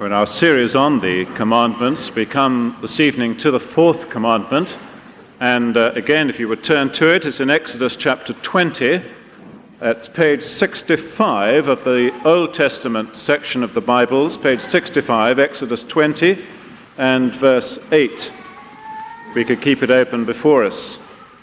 In our series on the commandments, we come this evening to the fourth commandment. And again, if you would turn to it, it's in Exodus chapter 20. It's page 65 of the Old Testament section of the Bibles, page 65, Exodus 20 and verse 8. We could keep it open before us.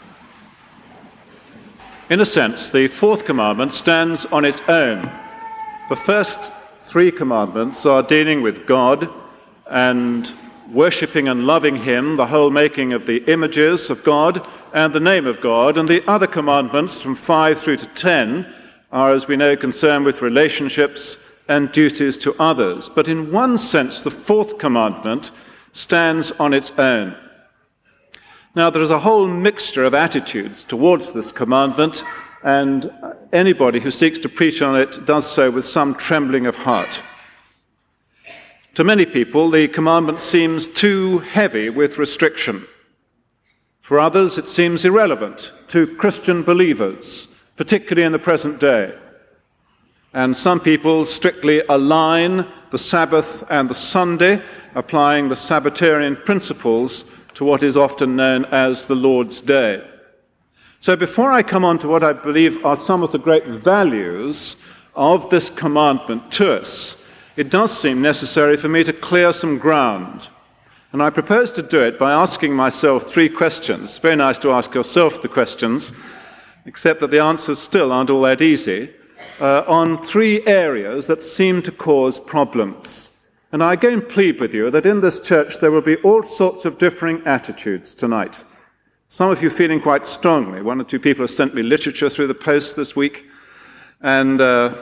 In a sense, the fourth commandment stands on its own. The first three commandments are dealing with God and worshipping and loving Him, the whole making of the images of God and the name of God. And the other commandments from 5 through to 10 are, as we know, concerned with relationships and duties to others. But in one sense, the fourth commandment stands on its own. Now, there is a whole mixture of attitudes towards this commandment, and anybody who seeks to preach on it does so with some trembling of heart. To many people, the commandment seems too heavy with restriction. For others, it seems irrelevant to Christian believers, particularly in the present day. And some people strictly align the Sabbath and the Sunday, applying the Sabbatarian principles to what is often known as the Lord's Day. So before I come on to what I believe are some of the great values of this commandment to us, it does seem necessary for me to clear some ground. And I propose to do it by asking myself three questions. It's very nice to ask yourself the questions, except that the answers still aren't all that easy, on three areas that seem to cause problems. And I again plead with you that in this church there will be all sorts of differing attitudes tonight. Some of you feeling quite strongly. One or two people have sent me literature through the post this week, and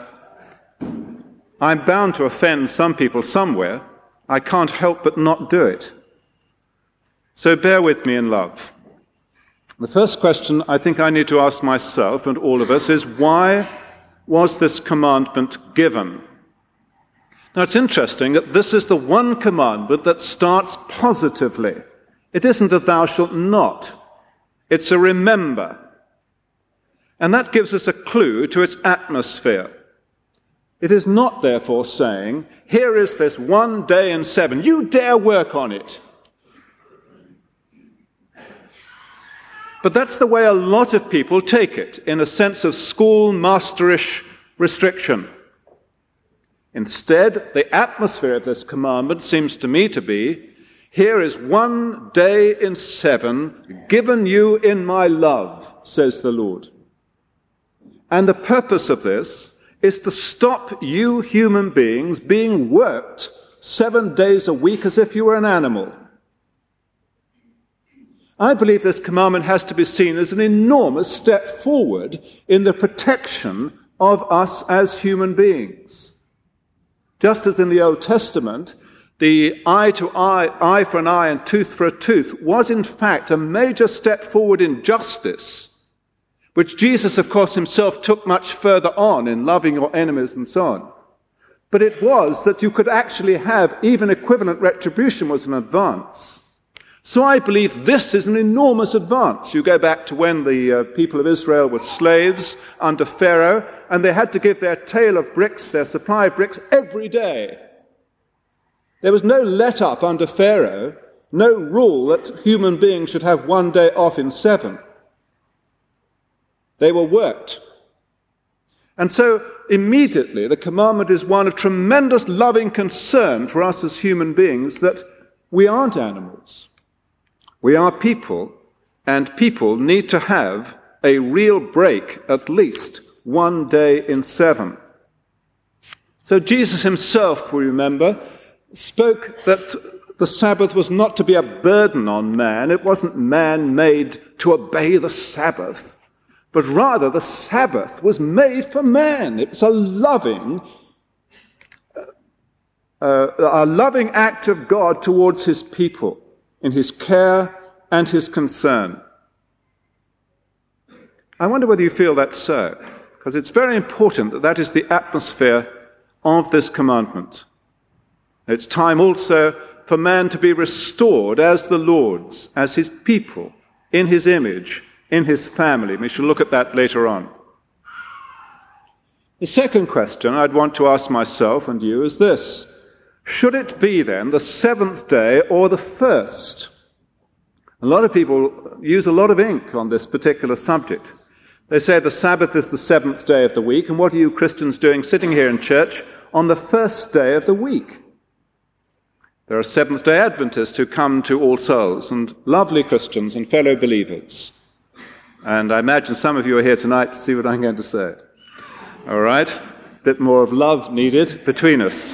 I'm bound to offend some people somewhere. I can't help but not do it. So bear with me in love. The first question I think I need to ask myself and all of us is, why was this commandment given? Now, it's interesting that this is the one commandment that starts positively. It isn't a thou shalt not. It's a remember. And that gives us a clue to its atmosphere. It is not, therefore, saying, here is this one day in 7. You dare work on it. But that's the way a lot of people take it, in a sense of schoolmasterish restriction. Instead, the atmosphere of this commandment seems to me to be, here is one day in 7 given you in my love, says the Lord. And the purpose of this is to stop you human beings being worked 7 days a week as if you were an animal. I believe this commandment has to be seen as an enormous step forward in the protection of us as human beings. Just as in the Old Testament, the eye to eye for an eye and tooth for a tooth was in fact a major step forward in justice, which Jesus, of course, himself took much further on in loving your enemies and so on. But it was that you could actually have even equivalent retribution was an advance. So I believe this is an enormous advance. You go back to when the people of Israel were slaves under Pharaoh, and they had to give their tale of bricks, their supply of bricks, every day. There was no let-up under Pharaoh, no rule that human beings should have one day off in 7. They were worked. And so immediately the commandment is one of tremendous loving concern for us as human beings that we aren't animals. We are people, and people need to have a real break at least one day in 7. So Jesus himself, we remember, spoke that the Sabbath was not to be a burden on man. It wasn't man made to obey the Sabbath, but rather the Sabbath was made for man. It's a loving act of God towards his people in his care and his concern. I wonder whether you feel that's so, because it's very important that that is the atmosphere of this commandment. It's time also for man to be restored as the Lord's, as his people, in his image, in his family. We shall look at that later on. The second question I'd want to ask myself and you is this: Should it be then the seventh day or the first? A lot of people use a lot of ink on this particular subject. They say the Sabbath is the seventh day of the week, and what are you Christians doing sitting here in church on the first day of the week? There are Seventh-day Adventists who come to All Souls, and lovely Christians and fellow believers. And I imagine some of you are here tonight to see what I'm going to say. All right? A bit more of love needed between us.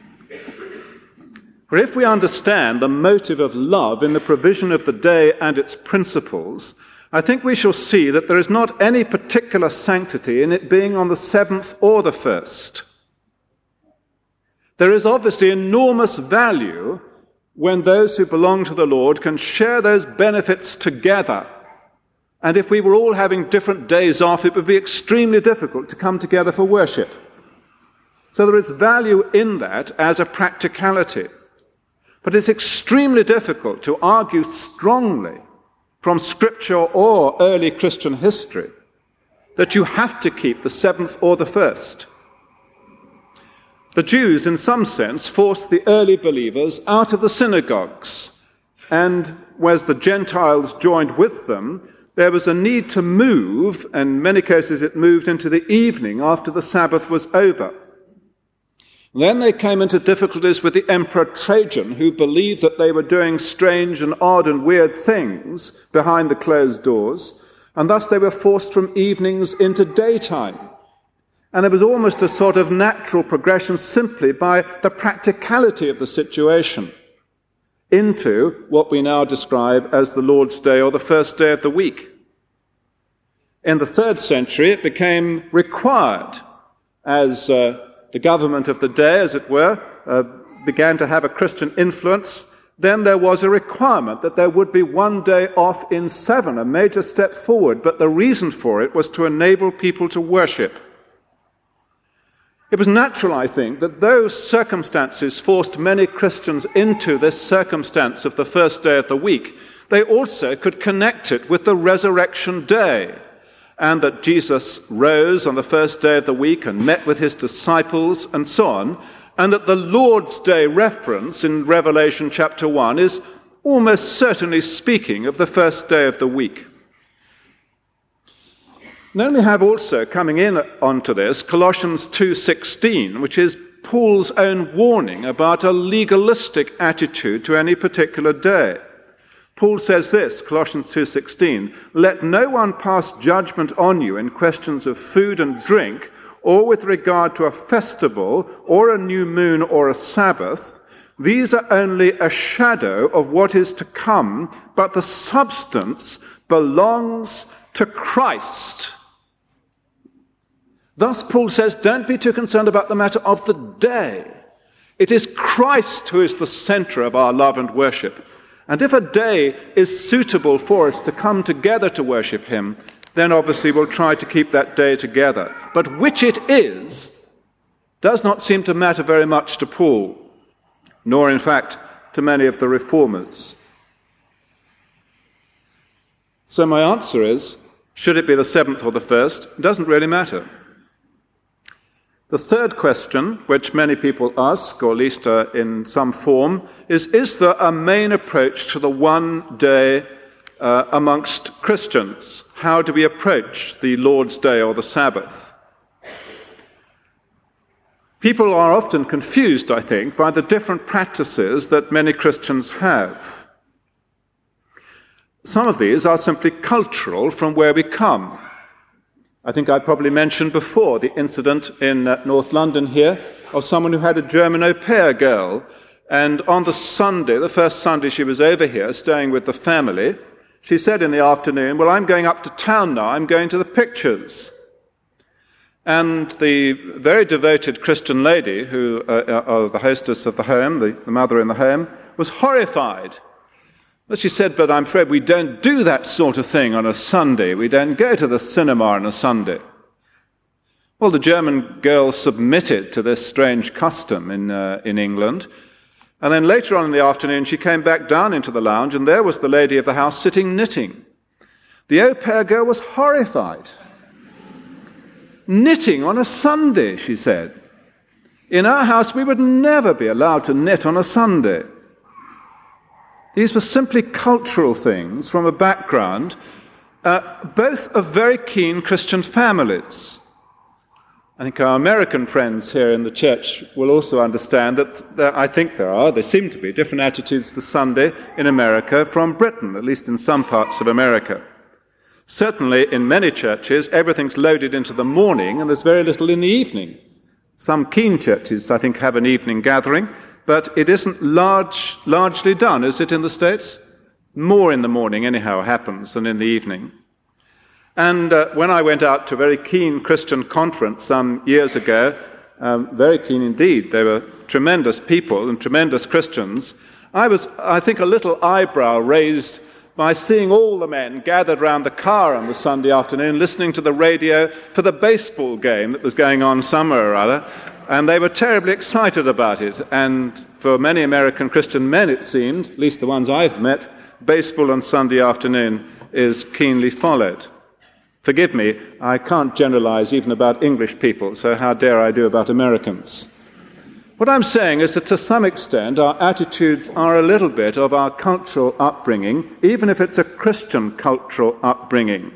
For if we understand the motive of love in the provision of the day and its principles, I think we shall see that there is not any particular sanctity in it being on the seventh or the first. There is obviously enormous value when those who belong to the Lord can share those benefits together. And if we were all having different days off, it would be extremely difficult to come together for worship. So there is value in that as a practicality. But it's extremely difficult to argue strongly from Scripture or early Christian history that you have to keep the seventh or the first. The Jews, in some sense, forced the early believers out of the synagogues, and as the Gentiles joined with them, there was a need to move, and in many cases it moved into the evening after the Sabbath was over. Then they came into difficulties with the Emperor Trajan, who believed that they were doing strange and odd and weird things behind the closed doors, and thus they were forced from evenings into daytime. And it was almost a sort of natural progression simply by the practicality of the situation into what we now describe as the Lord's Day or the first day of the week. In the 3rd century, it became required as the government of the day, as it were, began to have a Christian influence. Then there was a requirement that there would be one day off in 7, a major step forward, but the reason for it was to enable people to worship. It was natural, I think, that those circumstances forced many Christians into this circumstance of the first day of the week. They also could connect it with the resurrection day, and that Jesus rose on the first day of the week and met with his disciples and so on, and that the Lord's Day reference in Revelation chapter 1 is almost certainly speaking of the first day of the week. Then we have also, coming in onto this, Colossians 2:16, which is Paul's own warning about a legalistic attitude to any particular day. Paul says this, Colossians 2:16, "Let no one pass judgment on you in questions of food and drink, or with regard to a festival, or a new moon, or a Sabbath. These are only a shadow of what is to come, but the substance belongs to Christ." Thus, Paul says, don't be too concerned about the matter of the day. It is Christ who is the center of our love and worship. And if a day is suitable for us to come together to worship him, then obviously we'll try to keep that day together. But which it is does not seem to matter very much to Paul, nor in fact to many of the reformers. So my answer is, should it be the 7th or the 1st? It doesn't really matter. The third question, which many people ask, or at least in some form, is there a main approach to the one day amongst Christians? How do we approach the Lord's Day or the Sabbath? People are often confused, I think, by the different practices that many Christians have. Some of these are simply cultural from where we come. I think I probably mentioned before the incident in North London here of someone who had a German au pair girl, and on the Sunday, the first Sunday she was over here staying with the family, she said in the afternoon, "Well, I'm going up to town now, I'm going to the pictures." And the very devoted Christian lady, who the hostess of the home, the mother in the home, was horrified. But she said, "But I'm afraid we don't do that sort of thing on a Sunday. We don't go to the cinema on a Sunday." Well, the German girl submitted to this strange custom in England. And then later on in the afternoon, she came back down into the lounge, and there was the lady of the house sitting knitting. The au pair girl was horrified. "Knitting on a Sunday," she said. In our house, we would never be allowed to knit on a Sunday. These were simply cultural things from a background, both of very keen Christian families. I think our American friends here in the church will also understand that there seem to be different attitudes to Sunday in America from Britain, at least in some parts of America. Certainly in many churches, everything's loaded into the morning and there's very little in the evening. Some keen churches, I think, have an evening gathering, but it isn't largely done, is it, in the States? More in the morning, anyhow, happens than in the evening. And when I went out to a very keen Christian conference some years ago, very keen indeed, they were tremendous people and tremendous Christians, I was, I think, a little eyebrow raised by seeing all the men gathered round the car on the Sunday afternoon listening to the radio for the baseball game that was going on somewhere or other, and they were terribly excited about it. And for many American Christian men, it seemed, at least the ones I've met, baseball on Sunday afternoon is keenly followed. Forgive me, I can't generalize even about English people, so how dare I do about Americans? What I'm saying is that to some extent our attitudes are a little bit of our cultural upbringing, even if it's a Christian cultural upbringing.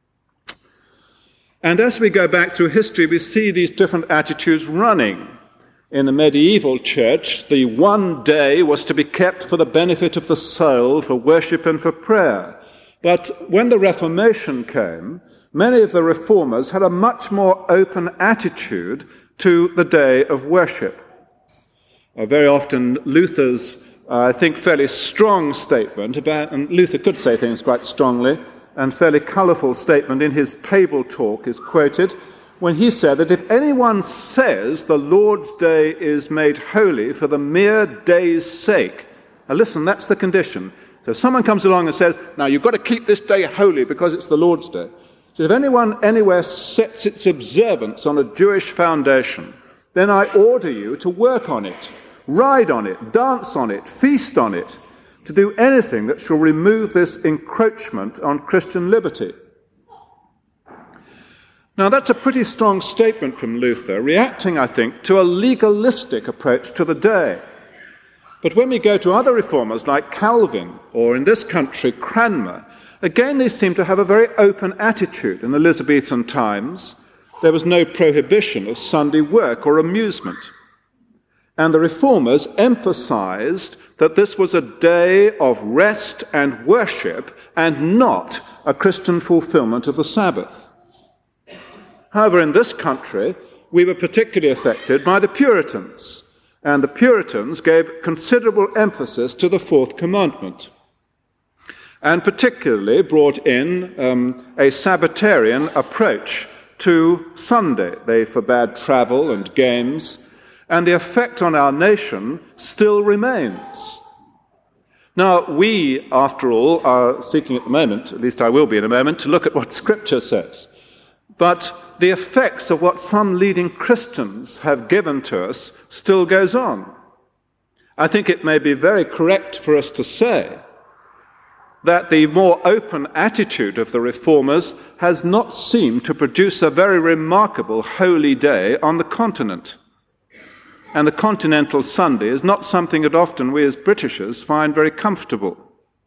And as we go back through history, we see these different attitudes running. In the medieval church, the one day was to be kept for the benefit of the soul, for worship and for prayer. But when the Reformation came, many of the reformers had a much more open attitude to the day of worship. Very often Luther's, I think, fairly strong statement about, and Luther could say things quite strongly, and fairly colourful statement in his table talk is quoted when he said that if anyone says the Lord's day is made holy for the mere day's sake, now listen, that's the condition. So if someone comes along and says, now you've got to keep this day holy because it's the Lord's day. So if anyone anywhere sets its observance on a Jewish foundation, then I order you to work on it, ride on it, dance on it, feast on it, to do anything that shall remove this encroachment on Christian liberty. Now that's a pretty strong statement from Luther, reacting, I think, to a legalistic approach to the day. But when we go to other reformers like Calvin, or in this country, Cranmer, again they seem to have a very open attitude. In Elizabethan times, there was no prohibition of Sunday work or amusement. And the reformers emphasized that this was a day of rest and worship and not a Christian fulfillment of the Sabbath. However, in this country, we were particularly affected by the Puritans, and the Puritans gave considerable emphasis to the fourth commandment, and particularly brought in a Sabbatarian approach to Sunday. They forbade travel and games, and the effect on our nation still remains. Now, we, after all, are seeking at the moment, at least I will be in a moment, to look at what Scripture says. But the effects of what some leading Christians have given to us still goes on. I think it may be very correct for us to say that the more open attitude of the reformers has not seemed to produce a very remarkable holy day on the continent. And the continental Sunday is not something that often we as Britishers find very comfortable.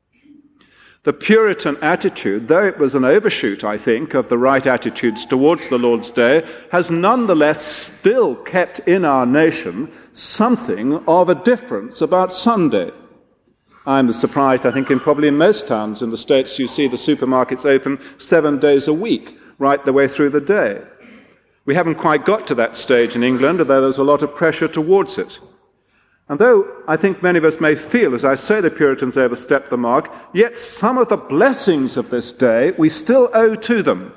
The Puritan attitude, though it was an overshoot, I think, of the right attitudes towards the Lord's Day, has nonetheless still kept in our nation something of a difference about Sunday. I'm surprised, I think, probably in most towns in the States you see the supermarkets open 7 days a week, right the way through the day. We haven't quite got to that stage in England, although there's a lot of pressure towards it. And though I think many of us may feel, as I say, the Puritans overstepped the mark, yet some of the blessings of this day we still owe to them.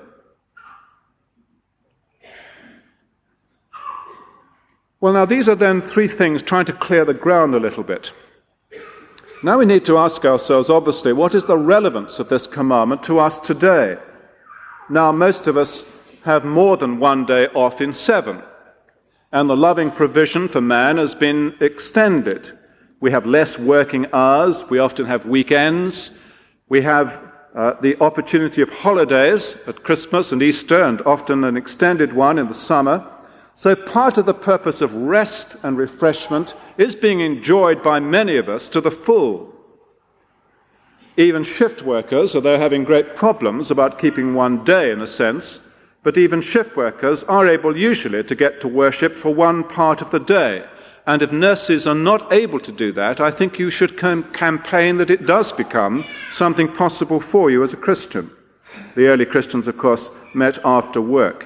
Well, now these are then three things trying to clear the ground a little bit. Now we need to ask ourselves, obviously, what is the relevance of this commandment to us today? Now, most of us have more than 1 day off in 7. And the loving provision for man has been extended. We have less working hours, we often have weekends, we have the opportunity of holidays at Christmas and Easter, and often an extended one in the summer. So part of the purpose of rest and refreshment is being enjoyed by many of us to the full. Even shift workers, although having great problems about keeping one day in a sense, but even shift workers are able usually to get to worship for one part of the day. And if nurses are not able to do that, I think you should campaign that it does become something possible for you as a Christian. The early Christians, of course, met after work.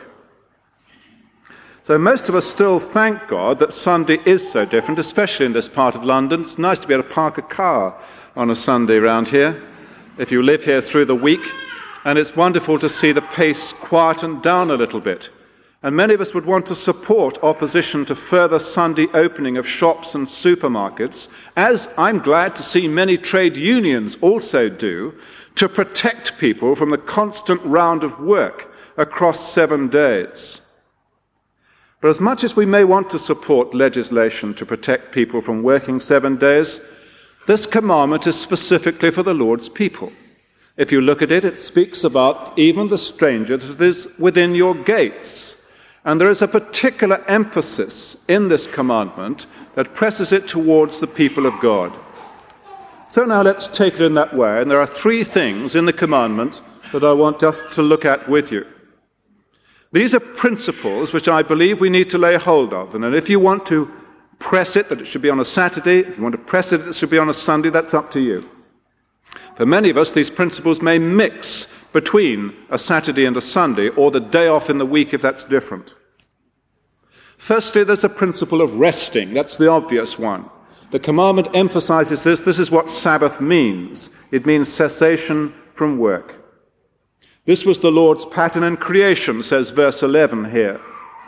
So most of us still thank God that Sunday is so different, especially in this part of London. It's nice to be able to park a car on a Sunday around here, if you live here through the week, and it's wonderful to see the pace quieten down a little bit. And many of us would want to support opposition to further Sunday opening of shops and supermarkets, as I'm glad to see many trade unions also do, to protect people from the constant round of work across 7 days. But as much as we may want to support legislation to protect people from working 7 days, this commandment is specifically for the Lord's people. If you look at it, it speaks about even the stranger that is within your gates. And there is a particular emphasis in this commandment that presses it towards the people of God. So now let's take it in that way. And there are 3 things in the commandment that I want just to look at with you. These are principles which I believe we need to lay hold of. And if you want to press it that it should be on a Saturday, if you want to press it that it should be on a Sunday, that's up to you. For many of us, these principles may mix between a Saturday and a Sunday, or the day off in the week if that's different. Firstly, there's the principle of resting. That's the obvious one. The commandment emphasizes this. This is what Sabbath means. It means cessation from work. This was the Lord's pattern in creation, says verse 11 here.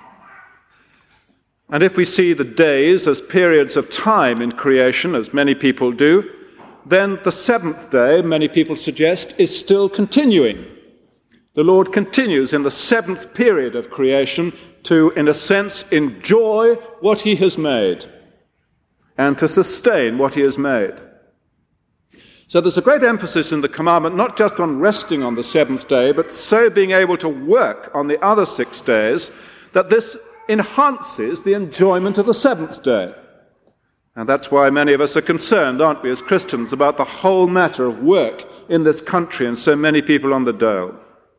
And if we see the days as periods of time in creation, as many people do, then the 7th day, many people suggest, is still continuing. The Lord continues in the 7th period of creation to, in a sense, enjoy what he has made and to sustain what he has made. So there's a great emphasis in the commandment not just on resting on the 7th day, but so being able to work on the other 6 days, that this enhances the enjoyment of the 7th day. And that's why many of us are concerned, aren't we, as Christians, about the whole matter of work in this country and so many people on the dole.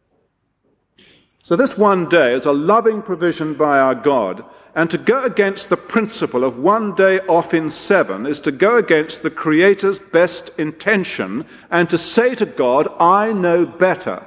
So this one day is a loving provision by our God, and to go against the principle of 1 day off in 7 is to go against the Creator's best intention and to say to God, I know better.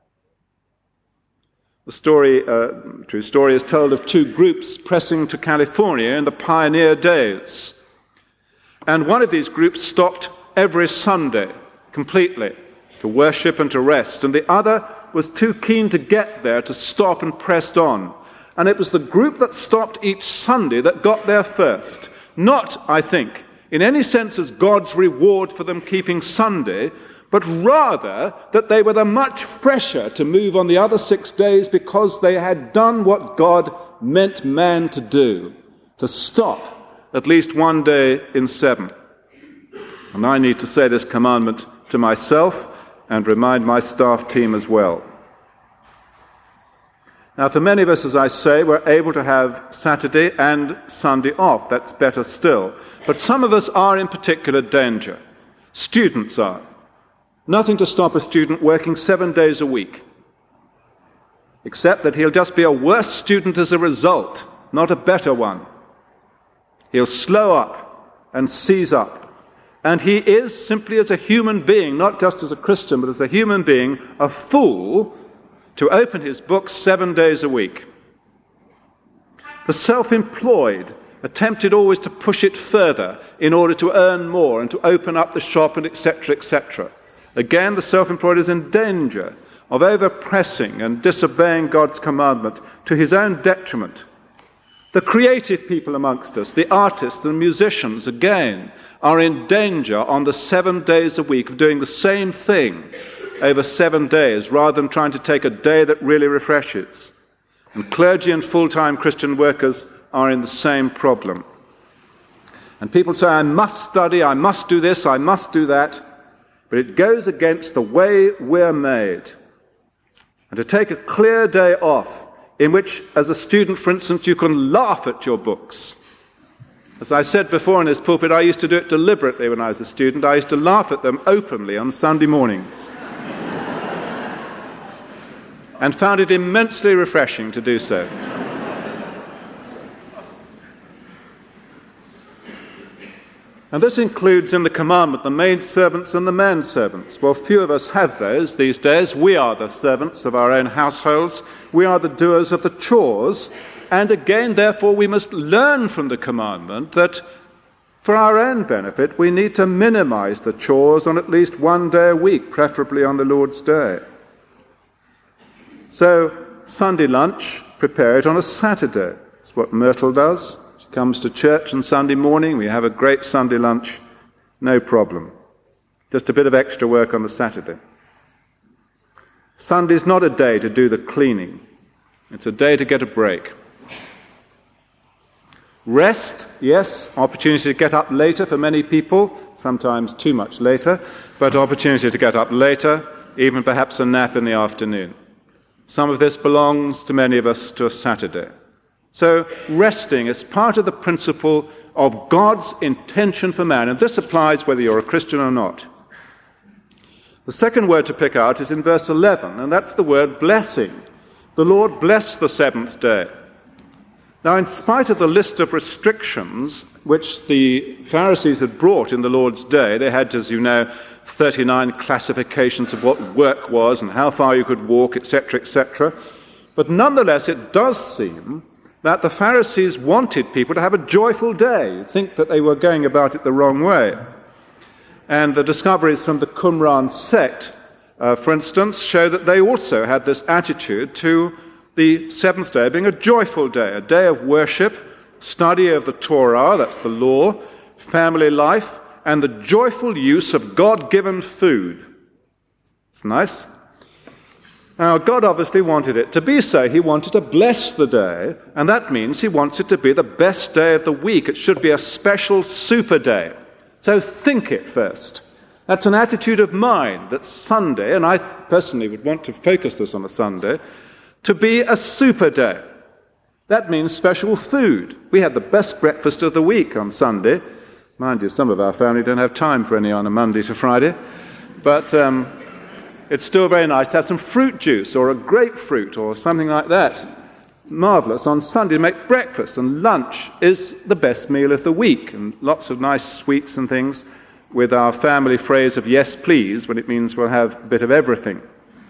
The story, true story, is told of 2 groups pressing to California in the pioneer days. And one of these groups stopped every Sunday completely to worship and to rest, and the other was too keen to get there to stop and pressed on. And it was the group that stopped each Sunday that got there first. Not, I think, in any sense as God's reward for them keeping Sunday, but rather that they were the much fresher to move on the other 6 days because they had done what God meant man to do, to stop at least 1 day in 7. And I need to say this commandment to myself and remind my staff team as well. Now, for many of us, as I say, we're able to have Saturday and Sunday off. That's better still. But some of us are in particular danger. Students are. Nothing to stop a student working 7 days a week, except that he'll just be a worse student as a result, not a better one. He'll slow up and seize up. And he is, simply as a human being, not just as a Christian, but as a human being, a fool to open his books 7 days a week. The self-employed attempted always to push it further in order to earn more and to open up the shop and etc., etc. Again, the self-employed is in danger of overpressing and disobeying God's commandment to his own detriment. The creative people amongst us, the artists and musicians, again, are in danger on the 7 days a week of doing the same thing over 7 days, rather than trying to take a day that really refreshes. And clergy and full-time Christian workers are in the same problem. And people say, I must study, I must do this, I must do that, but it goes against the way we're made. And to take a clear day off in which, as a student, for instance, you can laugh at your books. As I said before in this pulpit, I used to do it deliberately when I was a student. I used to laugh at them openly on Sunday mornings. And found it immensely refreshing to do so. And this includes in the commandment the maidservants and the manservants. Well, few of us have those these days. We are the servants of our own households. We are the doers of the chores. And again, therefore, we must learn from the commandment that for our own benefit, we need to minimize the chores on at least one day a week, preferably on the Lord's Day. So, Sunday lunch, prepare it on a Saturday. That's what Myrtle does. She comes to church on Sunday morning. We have a great Sunday lunch. No problem. Just a bit of extra work on the Saturday. Sunday's not a day to do the cleaning. It's a day to get a break. Rest, yes, opportunity to get up later for many people, sometimes too much later, but opportunity to get up later, even perhaps a nap in the afternoon. Some of this belongs to many of us to a Saturday. So resting is part of the principle of God's intention for man, and this applies whether you're a Christian or not. The second word to pick out is in verse 11, and that's the word blessing. The Lord blessed the seventh day. Now, in spite of the list of restrictions which the Pharisees had brought in the Lord's day, they had, as you know, 39 classifications of what work was and how far you could walk, etc., etc. But nonetheless, it does seem that the Pharisees wanted people to have a joyful day. You'd think that they were going about it the wrong way. And the discoveries from the Qumran sect, for instance, show that they also had this attitude to the seventh day being a joyful day, a day of worship, study of the Torah, that's the law, family life, and the joyful use of God-given food. It's nice. Now, God obviously wanted it to be so. He wanted to bless the day, and that means he wants it to be the best day of the week. It should be a special super day. So think it first. That's an attitude of mind that Sunday, and I personally would want to focus this on a Sunday, to be a super day. That means special food. We had the best breakfast of the week on Sunday. Mind you, some of our family don't have time for any on a Monday to Friday. But it's still very nice to have some fruit juice or a grapefruit or something like that. Marvellous. On Sunday to make breakfast, and lunch is the best meal of the week. And lots of nice sweets and things with our family phrase of yes please, when it means we'll have a bit of everything.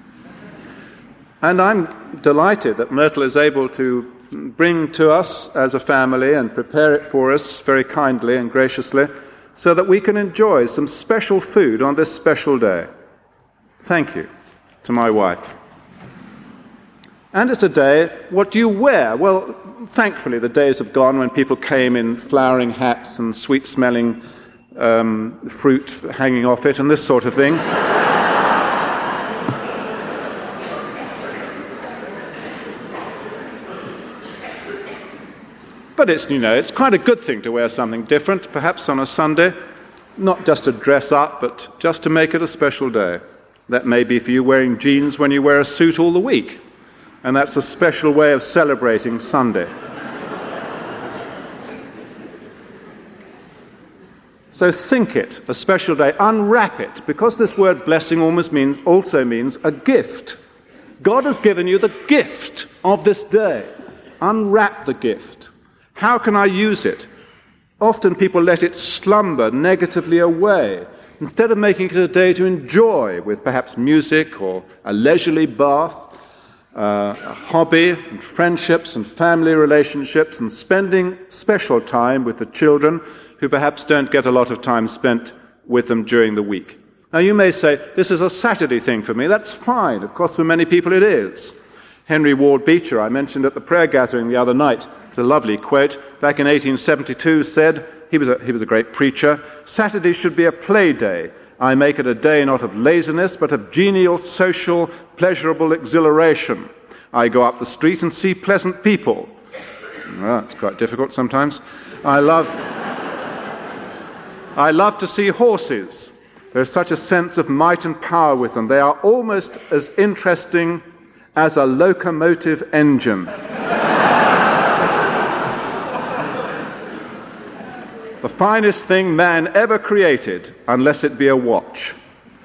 And I'm delighted that Myrtle is able to bring to us as a family and prepare it for us very kindly and graciously so that we can enjoy some special food on this special day. Thank you to my wife. And it's a day, what do you wear? Well, thankfully the days have gone when people came in flowering hats and sweet-smelling fruit hanging off it and this sort of thing. But it's quite a good thing to wear something different, perhaps on a Sunday, not just to dress up, but just to make it a special day. That may be for you wearing jeans when you wear a suit all the week, and that's a special way of celebrating Sunday. So think it, a special day, unwrap it, because this word blessing also means a gift. God has given you the gift of this day. Unwrap the gift. How can I use it? Often people let it slumber negatively away, instead of making it a day to enjoy with perhaps music or a leisurely bath, a hobby, and friendships and family relationships, and spending special time with the children who perhaps don't get a lot of time spent with them during the week. Now you may say, this is a Saturday thing for me. That's fine. Of course, for many people it is. Henry Ward Beecher, I mentioned at the prayer gathering the other night, it's a lovely quote, back in 1872 said, he was a great preacher, Saturday should be a play day. I make it a day not of laziness, but of genial, social, pleasurable exhilaration. I go up the street and see pleasant people. Well, it's quite difficult sometimes. I love to see horses. There's such a sense of might and power with them. They are almost as interesting as a locomotive engine. The finest thing man ever created, unless it be a watch.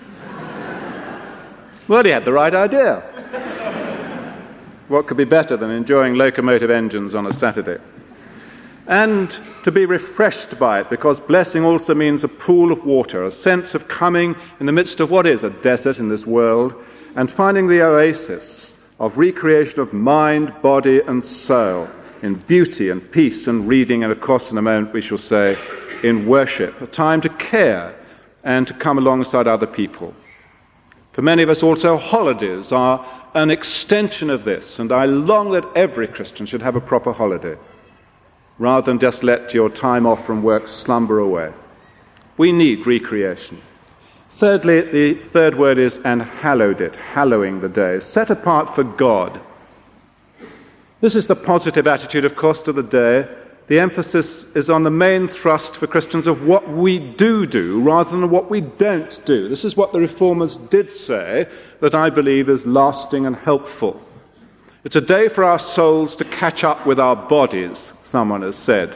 Well, he had the right idea. What could be better than enjoying locomotive engines on a Saturday? And to be refreshed by it, because blessing also means a pool of water, a sense of coming in the midst of what is a desert in this world, and finding the oasis of recreation of mind, body, and soul, in beauty and peace and reading, and of course in a moment we shall say in worship, a time to care and to come alongside other people. For many of us also, holidays are an extension of this, and I long that every Christian should have a proper holiday, rather than just let your time off from work slumber away. We need recreation. Thirdly, the third word is "and hallowed it," hallowing the day, set apart for God. This is the positive attitude, of course, to the day. The emphasis is on the main thrust for Christians of what we do rather than what we don't do. This is what the Reformers did say that I believe is lasting and helpful. It's a day for our souls to catch up with our bodies, someone has said.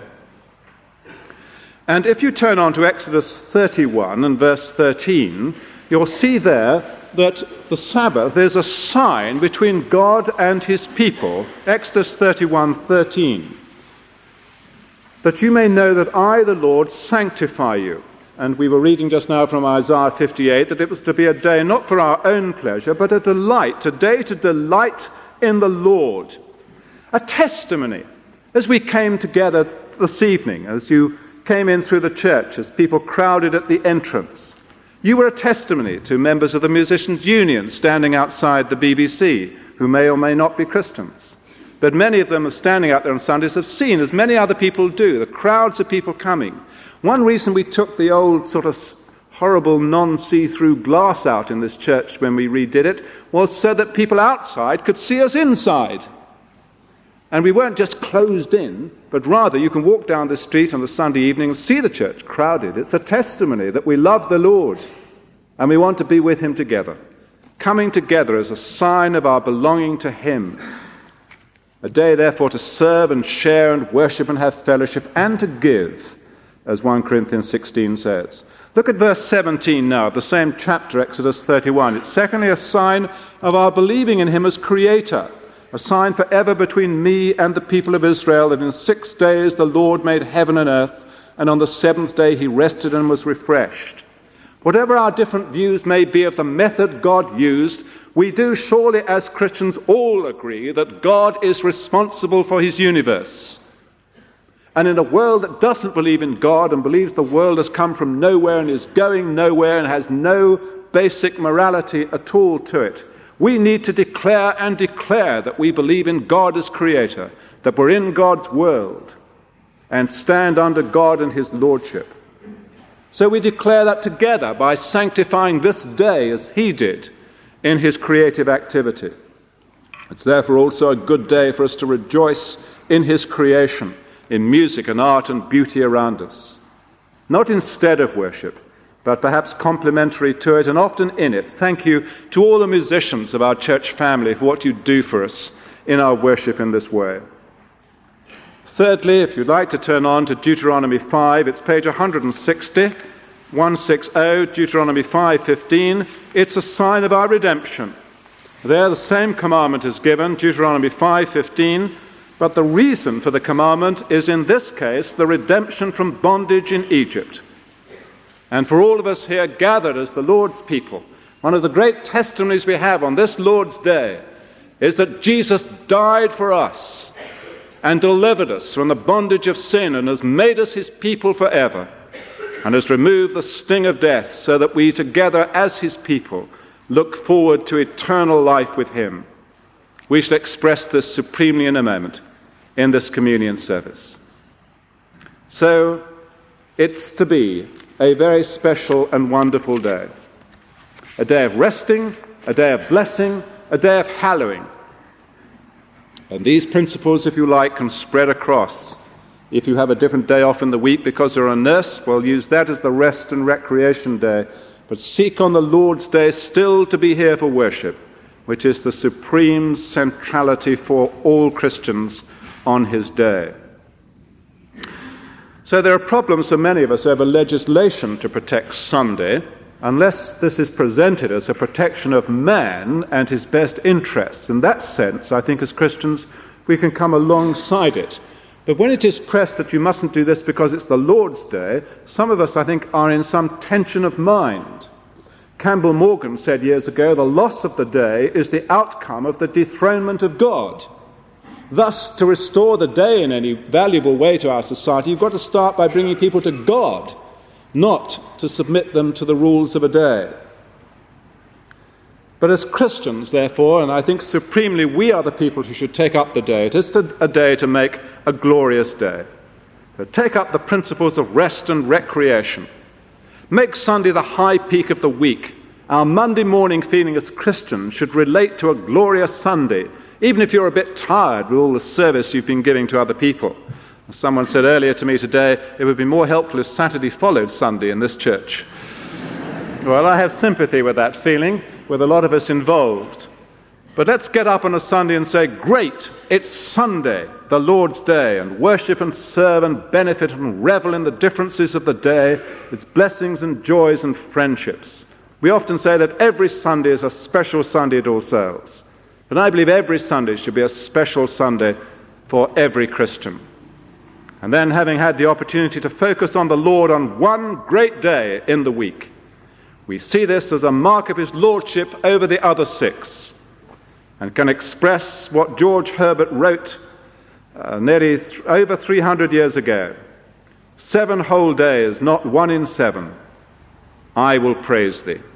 And if you turn on to Exodus 31 and verse 13, you'll see there that the Sabbath is a sign between God and his people. Exodus 31:13. That you may know that I, the Lord, sanctify you. And we were reading just now from Isaiah 58 that it was to be a day not for our own pleasure, but a day to delight in the Lord. A testimony. As we came together this evening, as you came in through the church, as people crowded at the entrance, you were a testimony to members of the Musicians' Union standing outside the BBC, who may or may not be Christians. But many of them are standing out there on Sundays have seen, as many other people do, the crowds of people coming. One reason we took the old sort of horrible non-see-through glass out in this church when we redid it was so that people outside could see us inside. And we weren't just closed in, but rather you can walk down the street on a Sunday evening and see the church crowded. It's a testimony that we love the Lord and we want to be with him together. Coming together as a sign of our belonging to him. A day, therefore, to serve and share and worship and have fellowship and to give, as 1 Corinthians 16 says. Look at verse 17 now of the same chapter, Exodus 31. It's secondly a sign of our believing in him as creator. A sign forever between me and the people of Israel, that in 6 days the Lord made heaven and earth, and on the 7th day he rested and was refreshed. Whatever our different views may be of the method God used, we do surely as Christians all agree that God is responsible for his universe. And in a world that doesn't believe in God and believes the world has come from nowhere and is going nowhere and has no basic morality at all to it, we need to declare that we believe in God as creator, that we're in God's world, and stand under God and his lordship. So we declare that together by sanctifying this day as he did in his creative activity. It's therefore also a good day for us to rejoice in his creation, in music and art and beauty around us. Not instead of worship, but perhaps complementary to it and often in it. Thank you to all the musicians of our church family for what you do for us in our worship in this way. Thirdly, if you'd like to turn on to Deuteronomy 5, it's page 160, Deuteronomy 5:15. It's a sign of our redemption. There the same commandment is given, Deuteronomy 5:15, but the reason for the commandment is in this case the redemption from bondage in Egypt. And for all of us here gathered as the Lord's people, one of the great testimonies we have on this Lord's Day is that Jesus died for us and delivered us from the bondage of sin and has made us his people forever and has removed the sting of death so that we together as his people look forward to eternal life with him. We shall express this supremely in a moment in this communion service. So it's to be a very special and wonderful day. A day of resting, a day of blessing, a day of hallowing. And these principles, if you like, can spread across. If you have a different day off in the week because you're a nurse, well, use that as the rest and recreation day. But seek on the Lord's Day still to be here for worship, which is the supreme centrality for all Christians on his day. So there are problems for many of us over legislation to protect Sunday, unless this is presented as a protection of man and his best interests. In that sense, I think as Christians, we can come alongside it. But when it is pressed that you mustn't do this because it's the Lord's Day, some of us, I think, are in some tension of mind. Campbell Morgan said years ago, the loss of the day is the outcome of the dethronement of God. Thus, to restore the day in any valuable way to our society, you've got to start by bringing people to God, not to submit them to the rules of a day. But as Christians, therefore, and I think supremely we are the people who should take up the day. It is a day to make a glorious day. To take up the principles of rest and recreation. Make Sunday the high peak of the week. Our Monday morning feeling as Christians should relate to a glorious Sunday, even if you're a bit tired with all the service you've been giving to other people. As someone said earlier to me today, it would be more helpful if Saturday followed Sunday in this church. Well, I have sympathy with that feeling, with a lot of us involved. But let's get up on a Sunday and say, great, it's Sunday, the Lord's Day, and worship and serve and benefit and revel in the differences of the day, its blessings and joys and friendships. We often say that every Sunday is a special Sunday at All Souls. But I believe every Sunday should be a special Sunday for every Christian. And then, having had the opportunity to focus on the Lord on one great day in the week, we see this as a mark of his lordship over the other 6, and can express what George Herbert wrote nearly over 300 years ago. 7 whole days, not one in 7, I will praise thee.